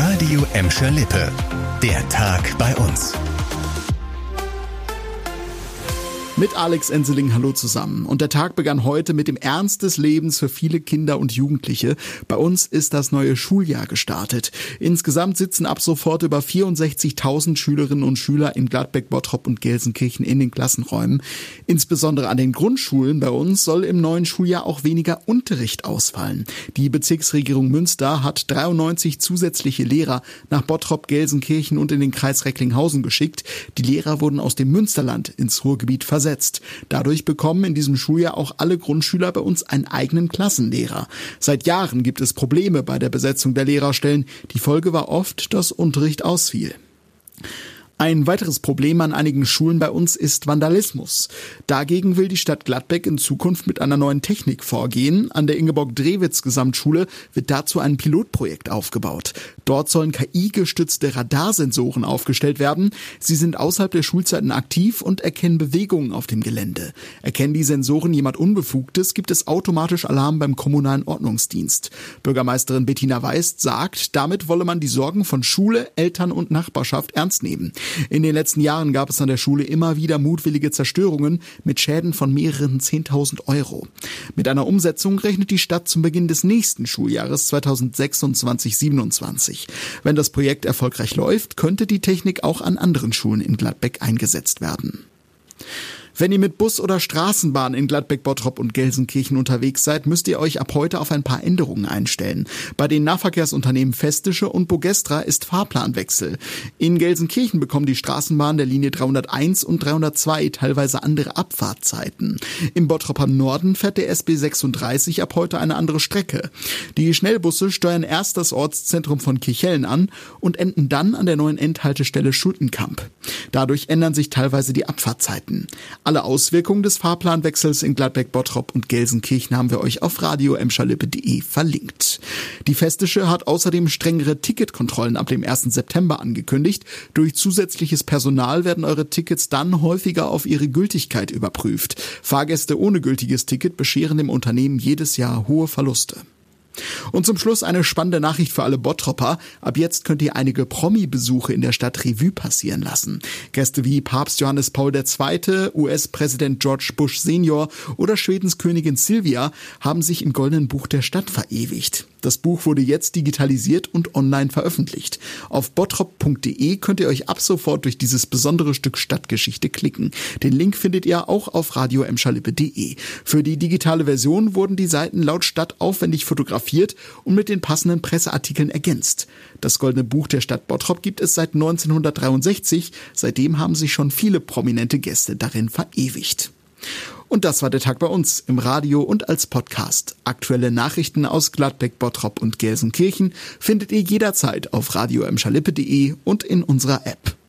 Radio Emscher-Lippe. Der Tag bei uns. Mit Alex Enseling, hallo zusammen. Und der Tag begann heute mit dem Ernst des Lebens für viele Kinder und Jugendliche. Bei uns ist das neue Schuljahr gestartet. Insgesamt sitzen ab sofort über 64.000 Schülerinnen und Schüler in Gladbeck, Bottrop und Gelsenkirchen in den Klassenräumen. Insbesondere an den Grundschulen bei uns soll im neuen Schuljahr auch weniger Unterricht ausfallen. Die Bezirksregierung Münster hat 93 zusätzliche Lehrer nach Bottrop, Gelsenkirchen und in den Kreis Recklinghausen geschickt. Die Lehrer wurden aus dem Münsterland ins Ruhrgebiet versetzt. Dadurch bekommen in diesem Schuljahr auch alle Grundschüler bei uns einen eigenen Klassenlehrer. Seit Jahren gibt es Probleme bei der Besetzung der Lehrerstellen. Die Folge war oft, dass Unterricht ausfiel. Ein weiteres Problem an einigen Schulen bei uns ist Vandalismus. Dagegen will die Stadt Gladbeck in Zukunft mit einer neuen Technik vorgehen. An der Ingeborg-Drewitz-Gesamtschule wird dazu ein Pilotprojekt aufgebaut. Dort sollen KI-gestützte Radarsensoren aufgestellt werden. Sie sind außerhalb der Schulzeiten aktiv und erkennen Bewegungen auf dem Gelände. Erkennen die Sensoren jemand Unbefugtes, gibt es automatisch Alarm beim kommunalen Ordnungsdienst. Bürgermeisterin Bettina Weist sagt, damit wolle man die Sorgen von Schule, Eltern und Nachbarschaft ernst nehmen. In den letzten Jahren gab es an der Schule immer wieder mutwillige Zerstörungen mit Schäden von mehreren 10.000 Euro. Mit einer Umsetzung rechnet die Stadt zum Beginn des nächsten Schuljahres 2026/27. Wenn das Projekt erfolgreich läuft, könnte die Technik auch an anderen Schulen in Gladbeck eingesetzt werden. Wenn ihr mit Bus oder Straßenbahn in Gladbeck, Bottrop und Gelsenkirchen unterwegs seid, müsst ihr euch ab heute auf ein paar Änderungen einstellen. Bei den Nahverkehrsunternehmen Festische und Bogestra ist Fahrplanwechsel. In Gelsenkirchen bekommen die Straßenbahnen der Linie 301 und 302 teilweise andere Abfahrtzeiten. Im Bottroper Norden fährt der SB 36 ab heute eine andere Strecke. Die Schnellbusse steuern erst das Ortszentrum von Kirchhellen an und enden dann an der neuen Endhaltestelle Schultenkamp. Dadurch ändern sich teilweise die Abfahrtzeiten. Alle Auswirkungen des Fahrplanwechsels in Gladbeck, Bottrop und Gelsenkirchen haben wir euch auf radioemscherlippe.de verlinkt. Die Festische hat außerdem strengere Ticketkontrollen ab dem 1. September angekündigt. Durch zusätzliches Personal werden eure Tickets dann häufiger auf ihre Gültigkeit überprüft. Fahrgäste ohne gültiges Ticket bescheren dem Unternehmen jedes Jahr hohe Verluste. Und zum Schluss eine spannende Nachricht für alle Bottropper. Ab jetzt könnt ihr einige Promi-Besuche in der Stadt Revue passieren lassen. Gäste wie Papst Johannes Paul II., US-Präsident George Bush Senior oder Schwedens Königin Silvia haben sich im Goldenen Buch der Stadt verewigt. Das Buch wurde jetzt digitalisiert und online veröffentlicht. Auf bottrop.de könnt ihr euch ab sofort durch dieses besondere Stück Stadtgeschichte klicken. Den Link findet ihr auch auf radioemscherlippe.de. Für die digitale Version wurden die Seiten laut Stadt aufwendig fotografiert und mit den passenden Presseartikeln ergänzt. Das Goldene Buch der Stadt Bottrop gibt es seit 1963. Seitdem haben sich schon viele prominente Gäste darin verewigt. Und das war der Tag bei uns im Radio und als Podcast. Aktuelle Nachrichten aus Gladbeck, Bottrop und Gelsenkirchen findet ihr jederzeit auf radioemscherlippe.de und in unserer App.